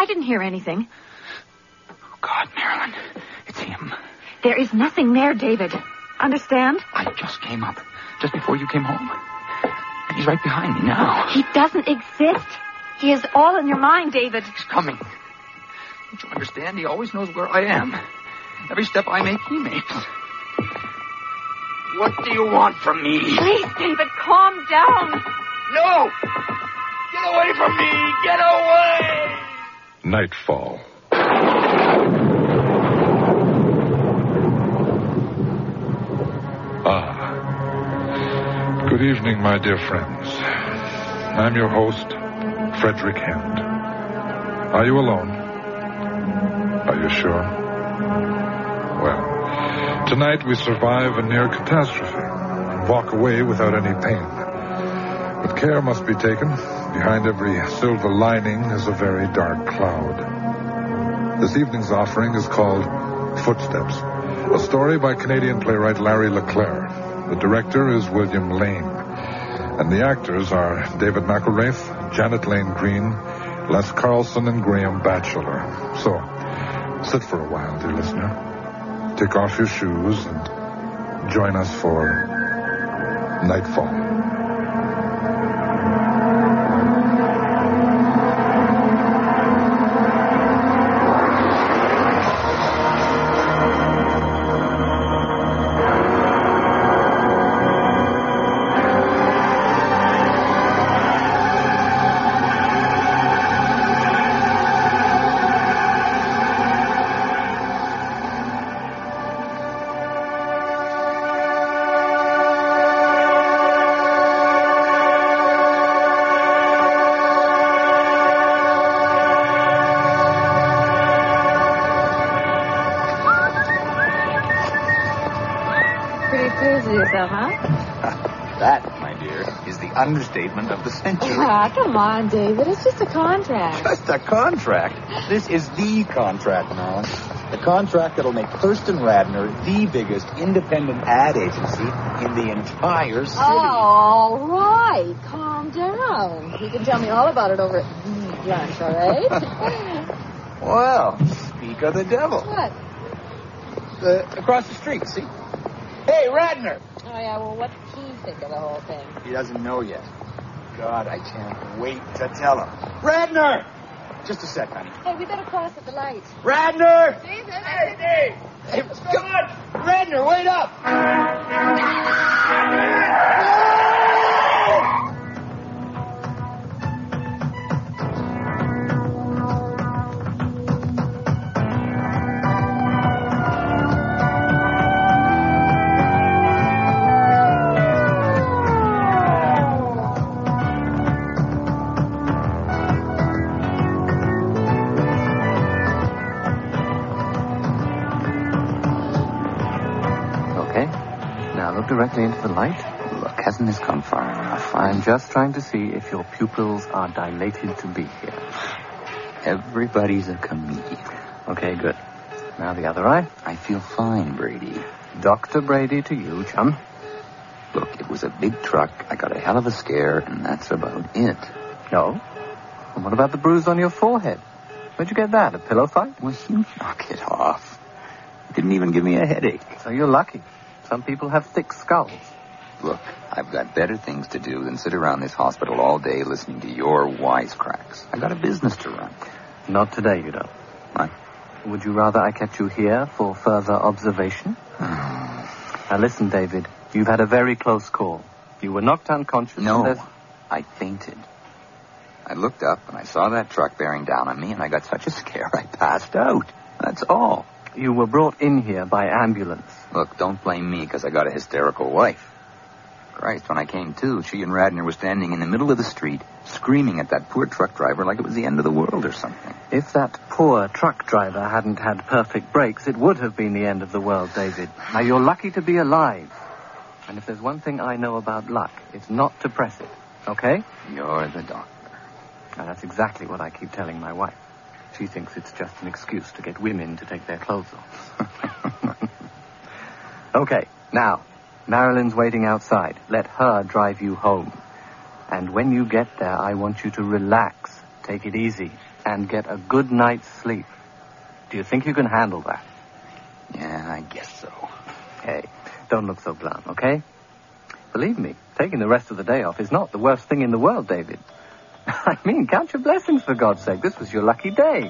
I didn't hear anything. Oh, God, Marilyn. It's him. There is nothing there, David. Understand? I just came up. Just before you came home. And he's right behind me now. He doesn't exist. He is all in your mind, David. He's coming. Don't you understand? He always knows where I am. Every step I make, he makes. What do you want from me? Please, David, calm down. No! Get away from me! Get away! Nightfall. Good evening, my dear friends. I'm your host, Frederick Hend. Are you alone? Are you sure? Well, tonight we survive a near catastrophe and walk away without any pain. But care must be taken. Behind every silver lining is a very dark cloud. This evening's offering is called Footsteps, a story by Canadian playwright Larry Leclerc. The director is William Lane. And the actors are David McElraith, Janet Lane Green, Les Carlson, and Graham Batchelor. So, sit for a while, dear listener. Take off your shoes and join us for Nightfall. That, my dear, is the understatement of the century. Ah, come on, David. It's just a contract. Just a contract? This is the contract, Marilyn. The contract that'll make Thurston Radner the biggest independent ad agency in the entire city. Oh, all right. Calm down. You can tell me all about it over at lunch, all right? Well, speak of the devil. What? Across the street, see? Hey, Radner! Oh, yeah, well, what did he think of the whole thing? He doesn't know yet. God, I can't wait to tell him. Radner! Just a sec, honey. Hey, we better cross at the light. Radner! David! Hey, Dave! Hey, God! Radner, wait up! Directly into the light? Look, hasn't this gone far enough? I'm just trying to see if your pupils are dilated to be here. Everybody's a comedian. Okay, good. Now the other eye. I feel fine, Brady. Dr. Brady to you, chum. Look, it was a big truck. I got a hell of a scare, and that's about it. No? And what about the bruise on your forehead? Where'd you get that? A pillow fight? Well, you knock it off. It didn't even give me a headache. So you're lucky. Some people have thick skulls. Look, I've got better things to do than sit around this hospital all day listening to your wisecracks. I got a business to run. Not today, you don't. What? Would you rather I kept you here for further observation? Now listen, David. You've had a very close call. You were knocked unconscious. No, I fainted. I looked up and I saw that truck bearing down on me, and I got such a scare I passed out. That's all. You were brought in here by ambulance. Look, don't blame me because I got a hysterical wife. Christ, when I came to, she and Radner were standing in the middle of the street, screaming at that poor truck driver like it was the end of the world or something. If that poor truck driver hadn't had perfect brakes, it would have been the end of the world, David. Now, you're lucky to be alive. And if there's one thing I know about luck, it's not to press it. Okay? You're the doctor. Now, that's exactly what I keep telling my wife. She thinks it's just an excuse to get women to take their clothes off. Okay, now, Marilyn's waiting outside. Let her drive you home. And when you get there, I want you to relax. Take it easy. and get a good night's sleep. Do you think you can handle that? Yeah, I guess so. Hey, don't look so glum, okay? Believe me, taking the rest of the day off is not the worst thing in the world, David. I mean, count your blessings, for God's sake. This was your lucky day.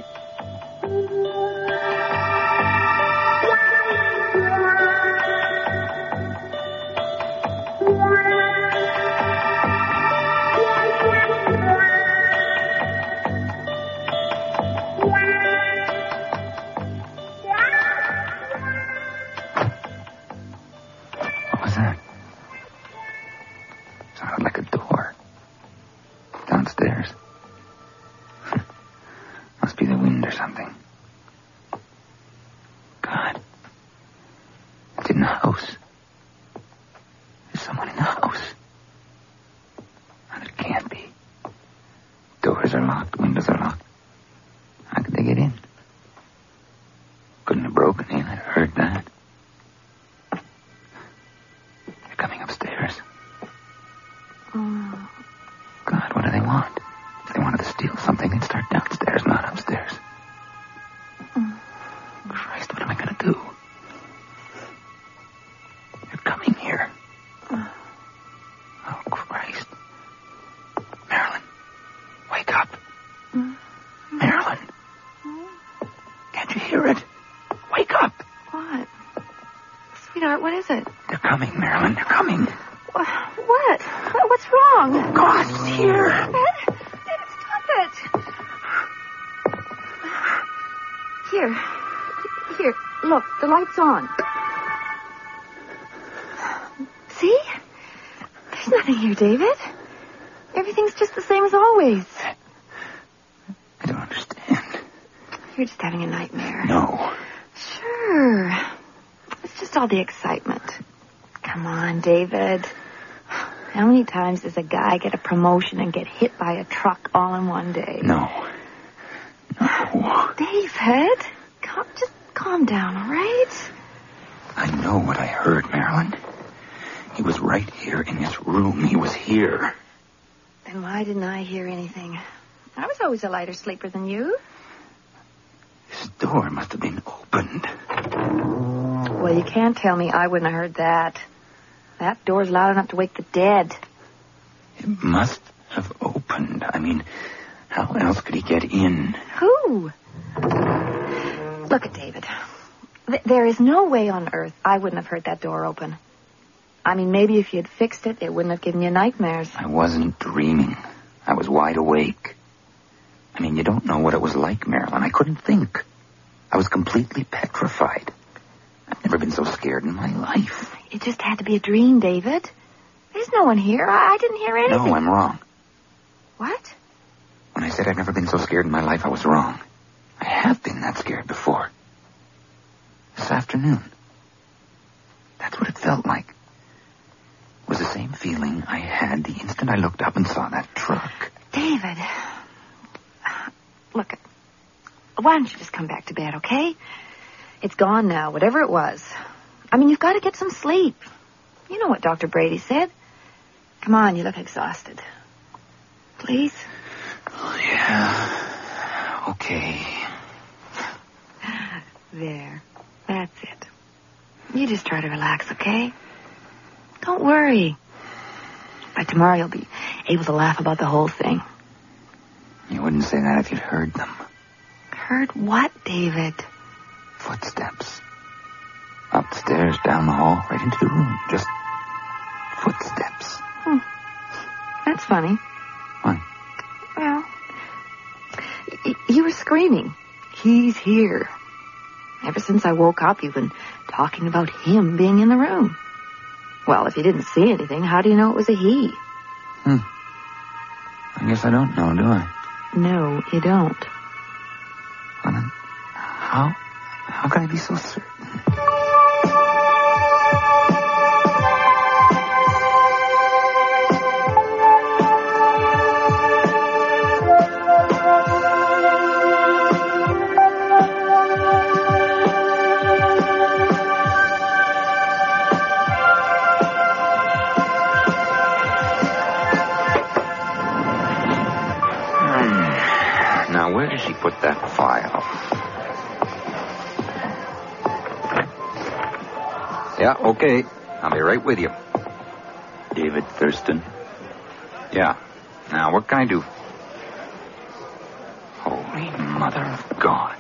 What was that? Sounded like a door. Downstairs. Must be the wind or something. God. It's in the house. There's someone in the house. And it can't be. Doors are locked, windows are locked. How could they get in? Couldn't have broken in, I'd heard that. They're coming upstairs. God, what do they want? If they wanted to steal something, they'd start downstairs, not upstairs. Christ, what am I going to do? They're coming here. Oh, Christ. Marilyn, wake up. Marilyn. Can't you hear it? Wake up. What? Sweetheart, what is it? They're coming, Marilyn. They're coming. What? What's wrong? God, it's here. David, stop it. Here, look, the light's on. See? There's nothing here, David. Everything's just the same as always. I don't understand. You're just having a nightmare. No. Sure. It's just all the excitement. Come on, David. How many times does a guy get a promotion and get hit by a truck all in one day? No. David, just calm down, all right? I know what I heard, Marilyn. He was right here in this room. He was here. Then why didn't I hear anything? I was always a lighter sleeper than you. This door must have been opened. Well, you can't tell me I wouldn't have heard that. That door's loud enough to wake the dead. It must have opened. I mean, how else could he get in? Who? Look at David. There is no way on earth I wouldn't have heard that door open. I mean, maybe if you had fixed it, it wouldn't have given you nightmares. I wasn't dreaming. I was wide awake. I mean, you don't know what it was like, Marilyn. I couldn't think. I was completely petrified. I've never been so scared in my life. It just had to be a dream, David. There's no one here. I didn't hear anything. No, I'm wrong. What? When I said I've never been so scared in my life, I was wrong. I have been that scared before. This afternoon. That's what it felt like. It was the same feeling I had the instant I looked up and saw that truck. David. Look, why don't you just come back to bed, okay? It's gone now, whatever it was. I mean, you've got to get some sleep. You know what Dr. Brady said. Come on, you look exhausted. Please? Oh, yeah. Okay. There. That's it. You just try to relax, okay? Don't worry. By tomorrow you'll be able to laugh about the whole thing. You wouldn't say that if you'd heard them. Heard what, David? Footsteps. Upstairs, down the hall, right into the room. Just footsteps. That's funny. What? Well, you were screaming. He's here. Ever since I woke up, you've been talking about him being in the room. Well, if you didn't see anything, how do you know it was a he? I guess I don't know, do I? No, you don't. Well, then, how can I be so certain? Now, where did she put that file? Yeah, okay. I'll be right with you. David Thurston. Yeah. Now, what can I do? Holy Mother of God.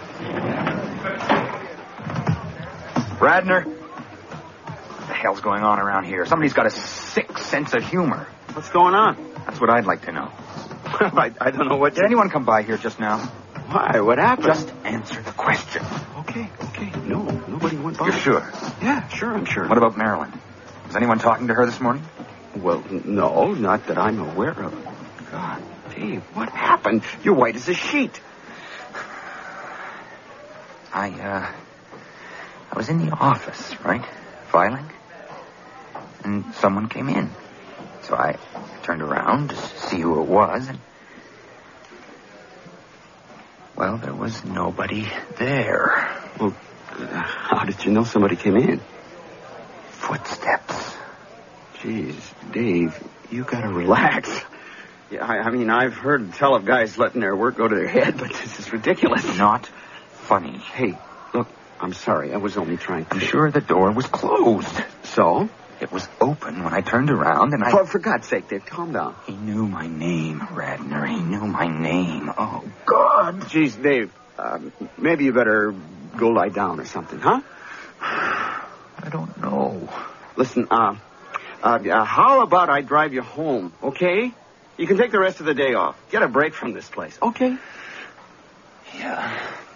Radner? What the hell's going on around here? Somebody's got a sick sense of humor. What's going on? That's what I'd like to know. I don't know what... Did anyone come by here just now? Why? What happened? Just answer the question. Okay. No, nobody went by. You're sure? Yeah, sure, I'm sure. What about Marilyn? Was anyone talking to her this morning? Well, no, not that I'm aware of. God, Dave, what happened? You're white as a sheet. I was in the office, right? Filing. And someone came in. So I turned around to see who it was, and... well, there was nobody there. Well, how did you know somebody came in? Footsteps. Jeez, Dave, you gotta relax. Yeah, I mean, I've heard tell of guys letting their work go to their head, but this is ridiculous. Not funny. Hey, look, I'm sorry. I was only trying to... I'm sure the door was closed. So? It was open when I turned around, and For God's sake, Dave, calm down. He knew my name, Radner. He knew my name. Oh, God. Jeez, Dave, maybe you better go lie down or something, huh? I don't know. Listen, how about I drive you home, okay? You can take the rest of the day off. Get a break from this place, okay? Yeah.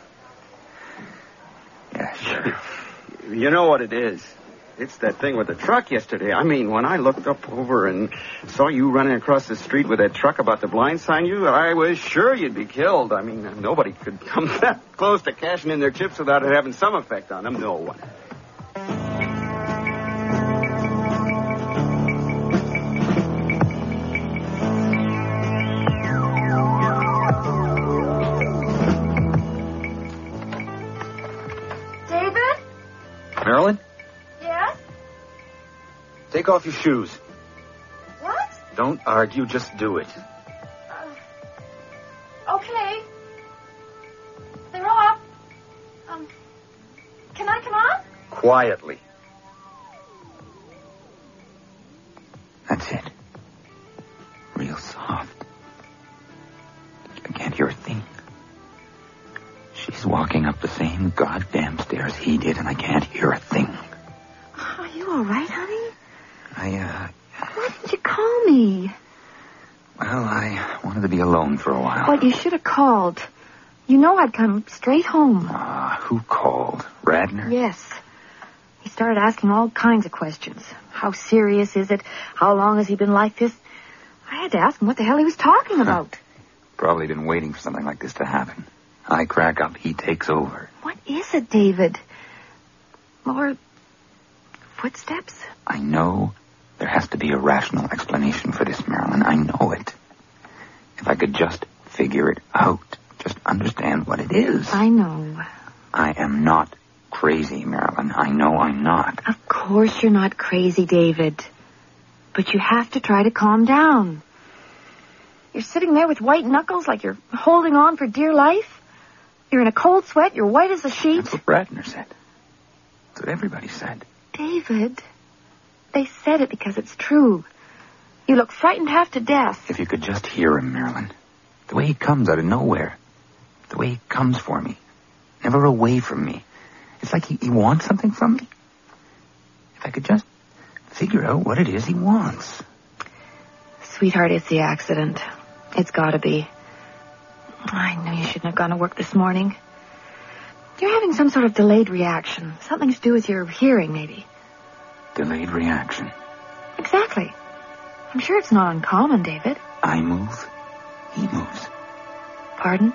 Yeah, sure. You know what it is. It's that thing with the truck yesterday. I mean, when I looked up over and saw you running across the street with that truck about to blindside you, I was sure you'd be killed. I mean, nobody could come that close to cashing in their chips without it having some effect on them. No one. David? Marilyn? Yes? Take off your shoes. What? Don't argue, just do it. Okay. They're off. Can I come on? Quietly. That's it. Real soft. I can't hear a thing. She's walking up the same goddamn stairs he did, and I can't hear a thing. Are you all right, honey? Why didn't you call me? Well, I wanted to be alone for a while. Well, you should have called. You know I'd come straight home. Who called? Radner? Yes. He started asking all kinds of questions. How serious is it? How long has he been like this? I had to ask him what the hell he was talking about. Probably been waiting for something like this to happen. I crack up, he takes over. What is it, David? More footsteps? I know there has to be a rational explanation for this, Marilyn. I know it. If I could just figure it out, just understand what it is. I know. I am not crazy, Marilyn. I know I'm not. Of course you're not crazy, David. But you have to try to calm down. You're sitting there with white knuckles like you're holding on for dear life. You're in a cold sweat. You're white as a sheet. That's what Radner said. That's what everybody said. David, they said it because it's true. You look frightened half to death. If you could just hear him, Marilyn. The way he comes out of nowhere. The way he comes for me. Never away from me. It's like he wants something from me. If I could just figure out what it is he wants. Sweetheart, it's the accident. It's gotta be. I knew you shouldn't have gone to work this morning. You're having some sort of delayed reaction. Something to do with your hearing, maybe. Delayed reaction. Exactly. I'm sure it's not uncommon, David. I move. He moves. Pardon?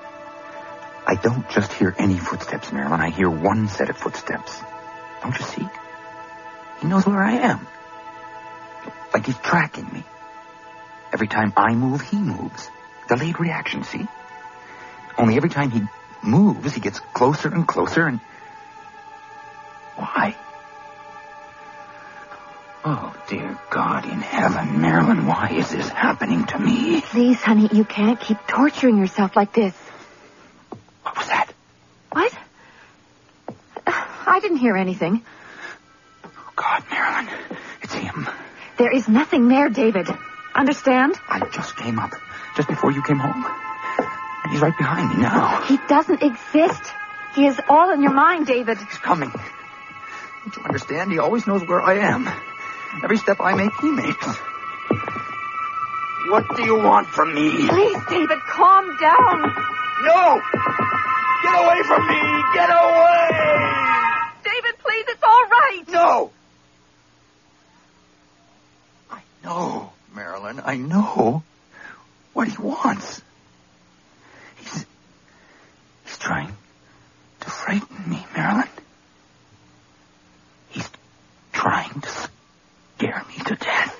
I don't just hear any footsteps, Marilyn. I hear one set of footsteps. Don't you see? He knows where I am. Like he's tracking me. Every time I move, he moves. Delayed reaction, see? Only every time he moves, he gets closer and closer and... Why? Oh, Dear God in heaven, Marilyn, why is this happening to me? Please, honey, you can't keep torturing yourself like this. What was that? What? I didn't hear anything. Oh, God, Marilyn, it's him. There is nothing there, David. Understand? I just came up, just before you came home. And he's right behind me now. He doesn't exist. He is all in your mind, David. He's coming. Don't you understand? He always knows where I am. Every step I make, he makes. What do you want from me? Please, David, calm down. No! Get away from me! Get away! David, please, it's all right. No! I know, Marilyn, I know what he wants. He's trying to frighten me, Marilyn. He's trying to scare me to death.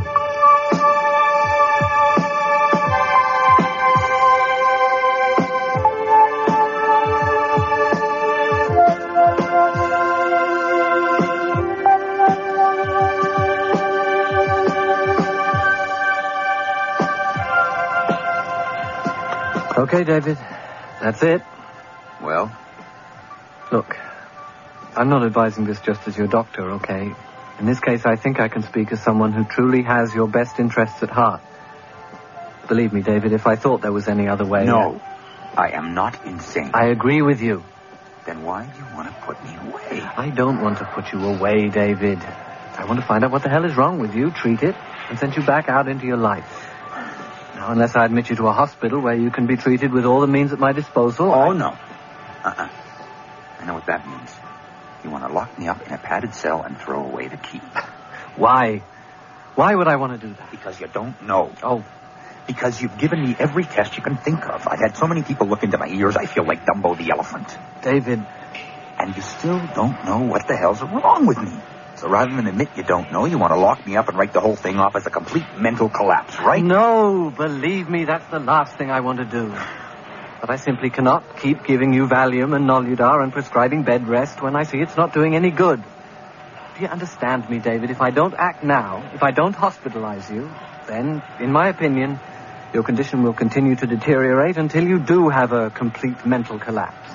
Okay, David. That's it. Well? Look, I'm not advising this just as your doctor, okay? In this case, I think I can speak as someone who truly has your best interests at heart. Believe me, David, if I thought there was any other way... No, I am not insane. I agree with you. Then why do you want to put me away? I don't want to put you away, David. I want to find out what the hell is wrong with you, treat it, and send you back out into your life. Now, unless I admit you to a hospital where you can be treated with all the means at my disposal... Oh, no. I know what that means. You want to lock me up in a padded cell and throw away the key. Why? Why would I want to do that? Because you don't know. Oh. Because you've given me every test you can think of. I've had so many people look into my ears, I feel like Dumbo the elephant. David. And you still don't know what the hell's wrong with me. So rather than admit you don't know, you want to lock me up and write the whole thing off as a complete mental collapse, right? No, believe me, that's the last thing I want to do. But I simply cannot keep giving you Valium and Noludar and prescribing bed rest when I see it's not doing any good. Do you understand me, David? If I don't act now, if I don't hospitalize you, then, in my opinion, your condition will continue to deteriorate until you do have a complete mental collapse.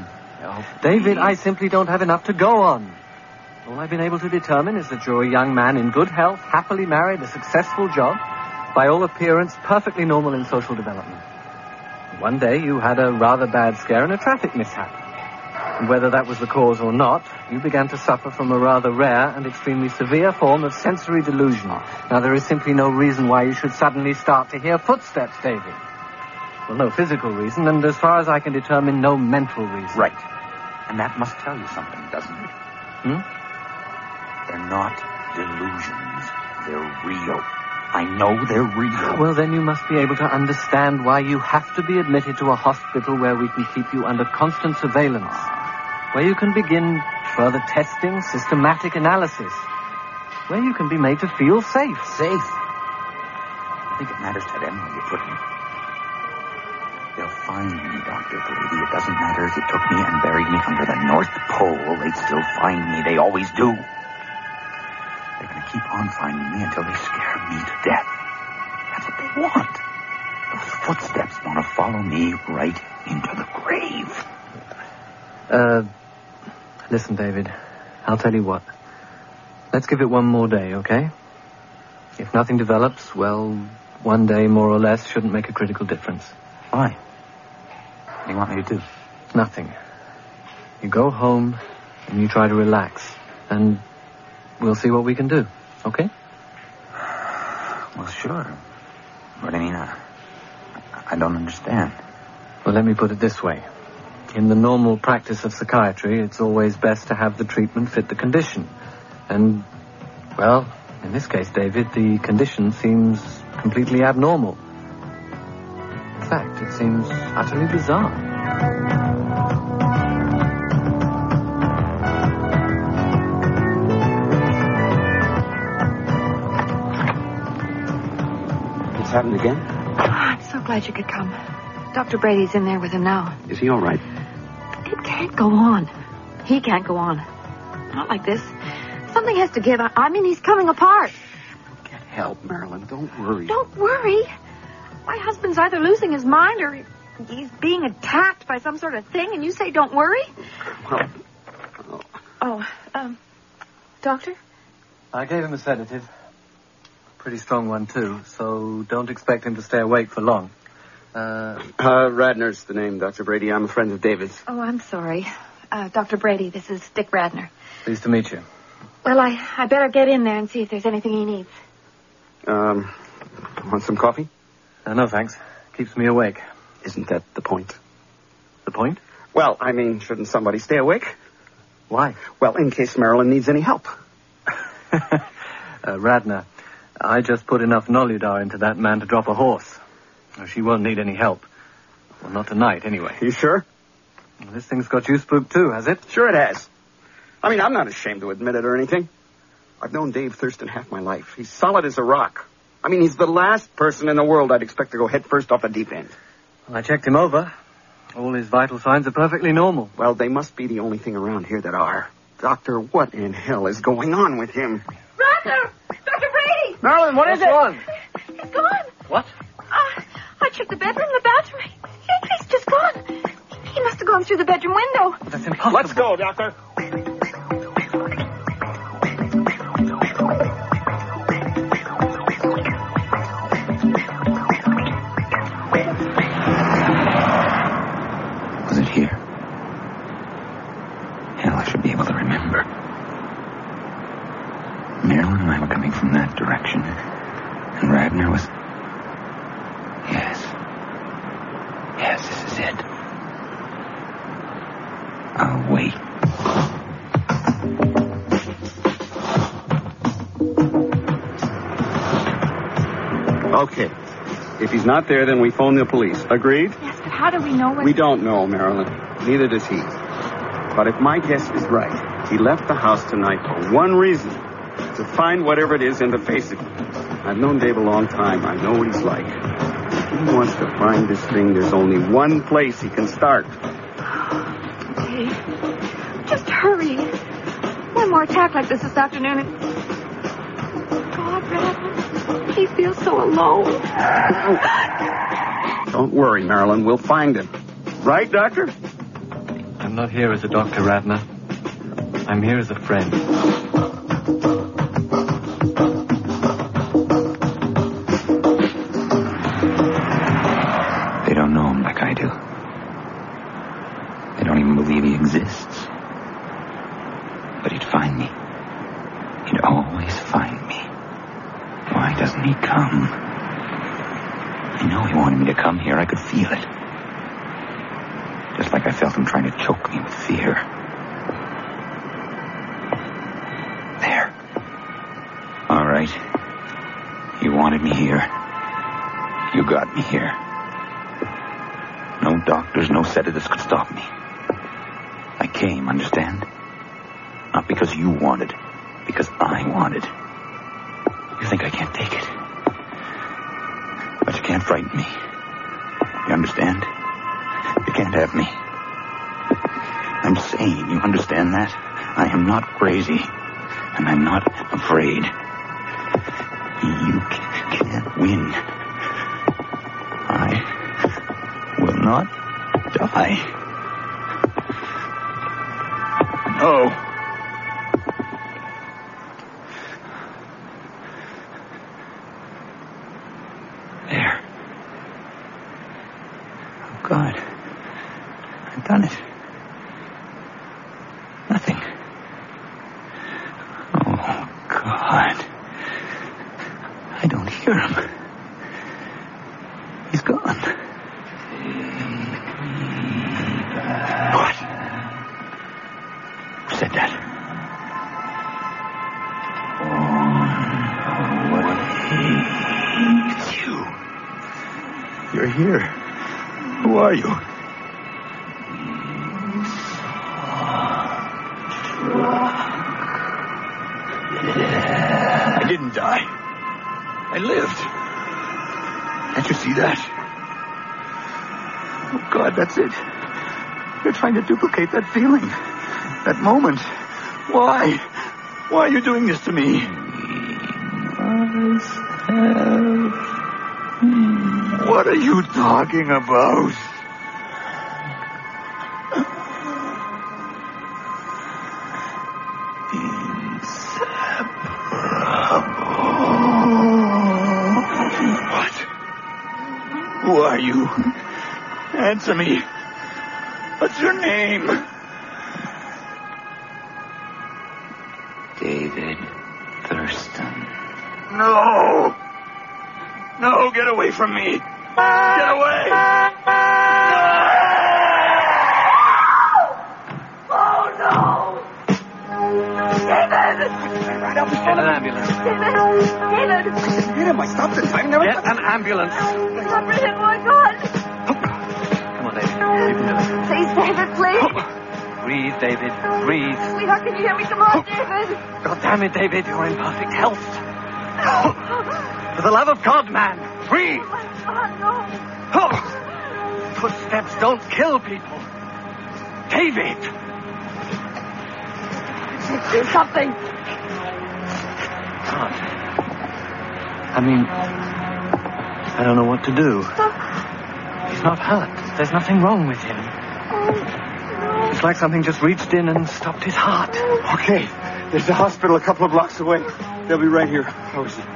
David, I simply don't have enough to go on. All I've been able to determine is that you're a young man in good health, happily married, a successful job, by all appearance, perfectly normal in social development. One day you had a rather bad scare in a traffic mishap. And whether that was the cause or not, you began to suffer from a rather rare and extremely severe form of sensory delusion. Now, there is simply no reason why you should suddenly start to hear footsteps, David. Well, no physical reason, and as far as I can determine, no mental reason. Right. And that must tell you something, doesn't it? They're not delusions. They're real. I know they're real. Well, then you must be able to understand why you have to be admitted to a hospital where we can keep you under constant surveillance, where you can begin further testing, systematic analysis, where you can be made to feel safe. Safe? I think it matters to them where you put me. They'll find me, Dr. Brady. It doesn't matter if you took me and buried me under the North Pole. They'd still find me. They always do. They're going to keep on finding me until they scare me to death. That's what they want. Those footsteps want to follow me right into the grave. Listen, David. I'll tell you what. Let's give it one more day, okay? If nothing develops, well, one day more or less shouldn't make a critical difference. Why? What do you want me to do? Nothing. You go home and you try to relax. And we'll see what we can do. Okay? Well, sure. But I mean, I don't understand. Well, let me put it this way. In the normal practice of psychiatry, it's always best to have the treatment fit the condition. And, well, in this case, David, the condition seems completely abnormal. In fact, it seems utterly bizarre. What's happened again? I'm so glad you could come. Dr. Brady's in there with him now. Is he all right? It can't go on. He can't go on. Not like this. Something has to give. I mean, he's coming apart. Get help, Marilyn. Don't worry. Don't worry. My husband's either losing his mind or he's being attacked by some sort of thing, and you say don't worry? Well, doctor? I gave him a sedative. Pretty strong one, too, so don't expect him to stay awake for long. Radner's the name, Dr. Brady. I'm a friend of David's. Oh, I'm sorry. Dr. Brady, this is Dick Radner. Pleased to meet you. Well, I better get in there and see if there's anything he needs. Want some coffee? No, thanks. Keeps me awake. Isn't that the point? The point? Well, I mean, shouldn't somebody stay awake? Why? Well, in case Marilyn needs any help. Radner, I just put enough Noludar into that man to drop a horse. She won't need any help. Well, not tonight, anyway. You sure? Well, this thing's got you spooked, too, has it? Sure it has. I mean, I'm not ashamed to admit it or anything. I've known Dave Thurston half my life. He's solid as a rock. I mean, he's the last person in the world I'd expect to go head first off a deep end. Well, I checked him over. All his vital signs are perfectly normal. Well, they must be the only thing around here that are. Doctor, what in hell is going on with him? Radner! Dr. Brady! Marilyn, what is it? What's wrong? He's gone. What? I checked the bedroom, the bathroom. He's just gone. He must have gone through the bedroom window. But that's impossible. Let's go, Doctor. Was it here? Hell, I should be able to remember. Marilyn and I were coming from that direction. And Radner was... Yes, this is it. I'll wait. Okay. If he's not there, then we phone the police. Agreed? Yes, but how do we know what... We don't know, Marilyn. Neither does he. But if my guess is right, he left the house tonight for one reason. To find whatever it is and to face it. I've known Dave a long time. I know what he's like. If he wants to find this thing, there's only one place he can start. Okay. Just hurry. One more attack like this afternoon and... God, Radner, he feels so alone. Don't worry, Marilyn. We'll find him. Right, Doctor? I'm not here as a doctor, Radner. I'm here as a friend. They don't know him like I do. They don't even believe he exists. But he'd find me. He'd always find me. Why doesn't he come? I know he wanted me to come here. I could feel it. Just like I felt him trying to choke me with fear. There. All right. You wanted me here. You got me here. No doctors, no sedatives could stop me. I came, understand? Not because you wanted, because I wanted. You think I can't take it? But you can't frighten me. You understand? You can't have me. I'm sane, you understand that? I am not crazy, and I'm not afraid. You can't win. I will not die. No. There. Oh, God. I've done it. Nothing. Oh, God. I don't hear him. He's gone. What? Who said that? It's you. You're here. Who are you? I didn't die. I lived. Can't you see that? Oh, God, that's it. You're trying to duplicate that feeling. That moment. Why? Why are you doing this to me? What are you talking about? What? Who are you? Answer me. What's your name? David Thurston. No! No, get away from me! Get away! Oh, no! David! Right up and get an ambulance. David! Hit him. I stopped the time. Never Get an ambulance. Stop it, oh my God! Come on, David. You can do it. Please, David, please! Breathe, David. Breathe. Sweetheart, can you hear me? Come on, David! God damn it, David. You're in perfect health. For the love of God, man. Breathe. Oh, no. Footsteps don't kill people. David. Do something. God. I mean, I don't know what to do. He's not hurt. There's nothing wrong with him. It's like something just reached in and stopped his heart. Okay. There's a hospital a couple of blocks away. They'll be right here. How is he?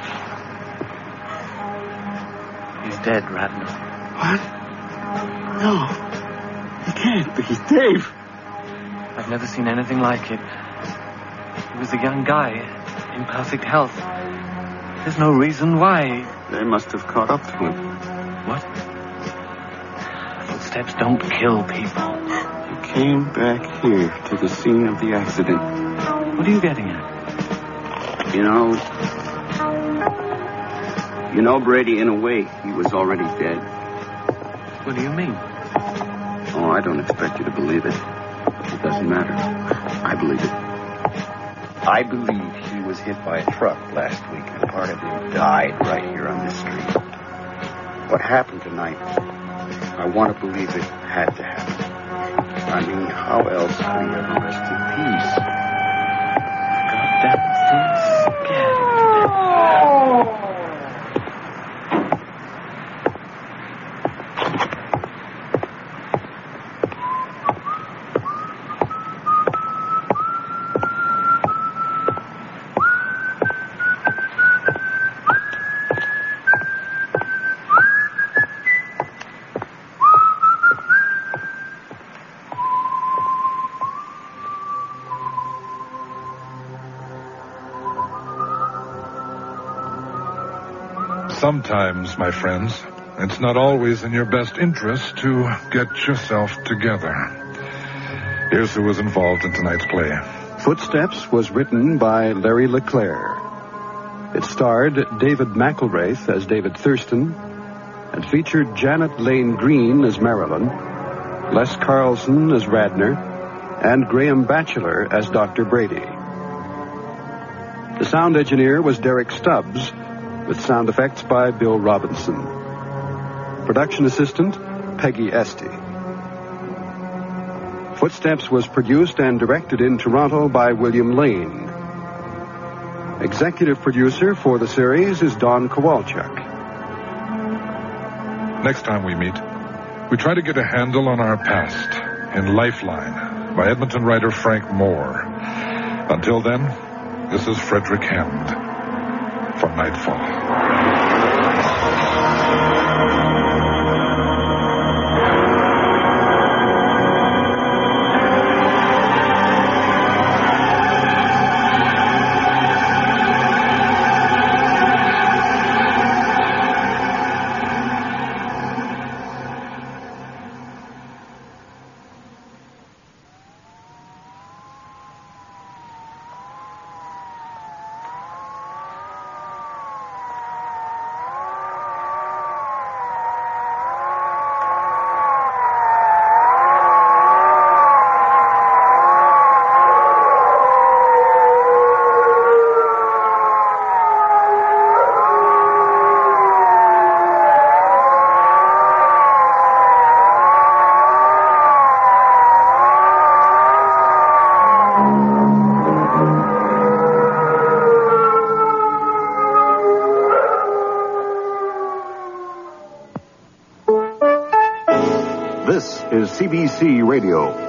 He's dead, Radnor. What? No. He can't be. Dave. I've never seen anything like it. He was a young guy, in perfect health. There's no reason why. They must have caught up to him. What? Footsteps don't kill people. He came back here to the scene of the accident. What are you getting at? You know, Brady, in a way, he was already dead. What do you mean? Oh, I don't expect you to believe it. It doesn't matter. I believe it. I believe he was hit by a truck last week, and part of him died right here on this street. What happened tonight, I want to believe it had to happen. I mean, how else could he ever rest in peace? Goddamn thing's scared him to death. Sometimes, my friends, it's not always in your best interest to get yourself together. Here's who was involved in tonight's play. Footsteps was written by Larry LeClaire. It starred David McElraith as David Thurston and featured Janet Lane Green as Marilyn, Les Carlson as Radnor, and Graham Batchelor as Dr. Brady. The sound engineer was Derek Stubbs, with sound effects by Bill Robinson. Production assistant, Peggy Esty. Footsteps was produced and directed in Toronto by William Lane. Executive producer for the series is Don Kowalchuk. Next time we meet, we try to get a handle on our past in Lifeline by Edmonton writer Frank Moore. Until then, this is Frederick Hend from Nightfall. This is CBC Radio.